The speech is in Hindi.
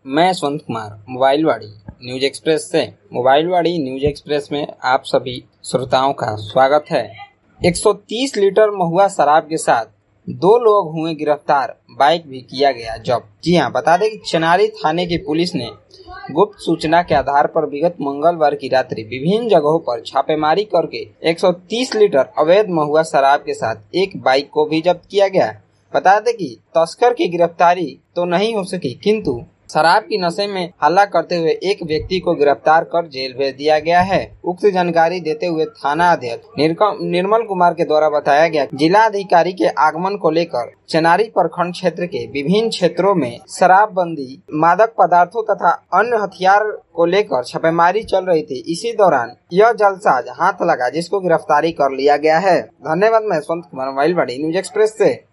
मैं यशवंत कुमार मोबाइलवाड़ी न्यूज एक्सप्रेस से। मोबाइलवाड़ी न्यूज एक्सप्रेस में आप सभी श्रोताओं का स्वागत है। 130 लीटर महुआ शराब के साथ 2 लोग हुए गिरफ्तार, बाइक भी किया गया जब्त। जी हां, बता दें कि चनारी थाने की पुलिस ने गुप्त सूचना के आधार पर विगत मंगलवार की रात्रि विभिन्न जगहों पर छापेमारी करके 130 लीटर अवैध महुआ शराब के साथ एक बाइक को भी जब्त किया गया। बता दें कि तस्कर की गिरफ्तारी तो नहीं हो सकी, किंतु शराब की नशे में हल्ला करते हुए एक व्यक्ति को गिरफ्तार कर जेल भेज दिया गया है। उक्त जानकारी देते हुए थाना अध्यक्ष निर्मल कुमार के द्वारा बताया गया, जिला अधिकारी के आगमन को लेकर चनारी प्रखंड क्षेत्र के विभिन्न क्षेत्रों में शराबबंदी, मादक पदार्थों तथा अन्य हथियार को लेकर छापेमारी चल रही थी। इसी दौरान यह जालसाज हाथ लगा, जिसको गिरफ्तारी कर लिया गया है। धन्यवाद। मैं यशवंत कुमार, मोबाइलवाड़ी न्यूज एक्सप्रेस से।